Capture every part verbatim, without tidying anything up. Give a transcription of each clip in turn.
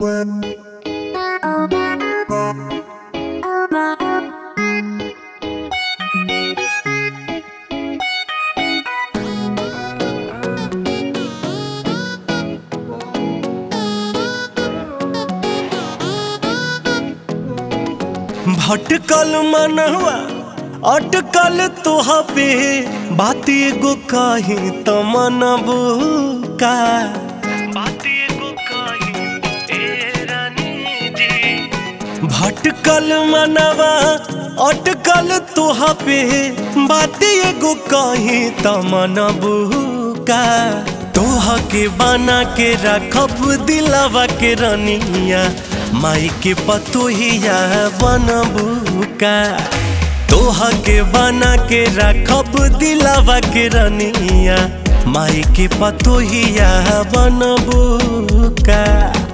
भटकल मनवा अटकल तोहा पे बात एगो कही त मनबू का बात एगो कही ए रानी जी। भटकल मनवा अटकल तोहा पे बात एगो कही त मनबू का तोहा के बना के रखब दिलवा के रनिया माई के पतोहिया बनबू का तोहा के बना के रखब दिलवा के रनिया माई के पतोहिया बनबू का।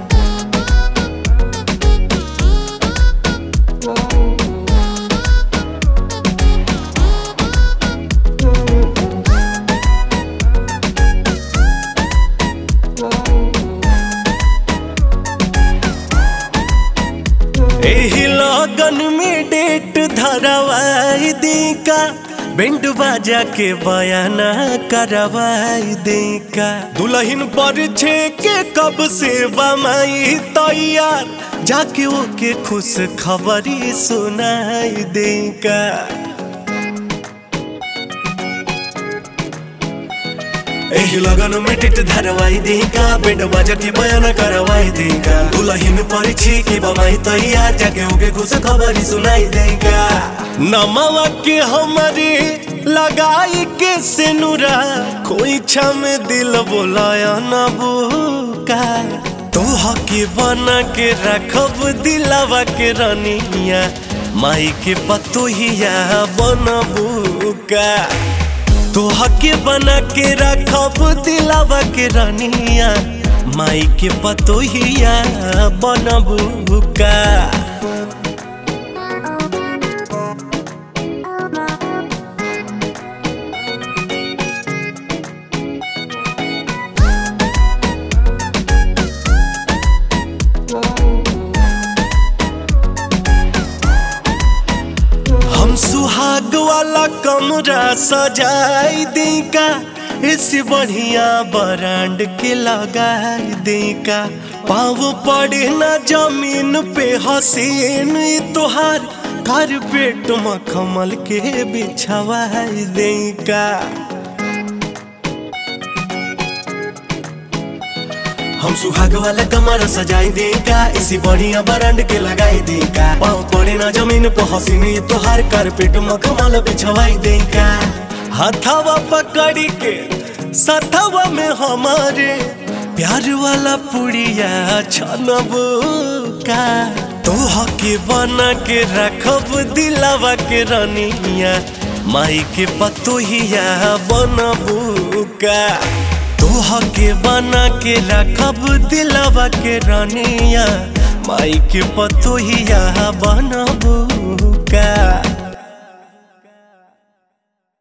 एही लगन में डेट धरवाई दी का बैंड बाजा के बयाना करवाई दी का दुल्हन पर छे के कब से बमाई तैयार जाके ओके खुश खबरी सुनाई दी का। एही लगन में डेट धरवाई दी का बैंड बाजा के बयाना करवाई दी का दुल्हन पर छे के बमाई तैयार जाके ओके खुश खबरी सुनाई दी का। नमवा के हमारे लगाई के सिनुरा कोई छम दिल बोलाया न बुका तोहा के बना के रखब दिलवा के रनिया माई के पतोहिया बनबू का तोहा के बना के रखब दिलवा के रनिया माई के पतोहिया बनबू का। हम सुहाग वाला कमरा सजाई दी का इससे बढ़िया बरांड के लगाई दी का पाँव पड़े ना जमीन पे हसीन तोहार कारपेट मखमल के बिछवाई दी का। हम सुहाग वाला कमरा सजाई दी का इसी बढ़िया बरांड के लगाई दी का पाँव पड़े ना जमीन पे हसीनी तोहार कारपेट मखमल बिछवाई दी का। हथवा पकड़ के सथवा में हमारे प्यार वाला पुड़िया छनबू का तोहा के बना के रखब दिलवा के रनिया माई के पतोहिया बनबू का तोहा के बना के रखब दिलवा के रनिया माई के पतोहिया बनबू का।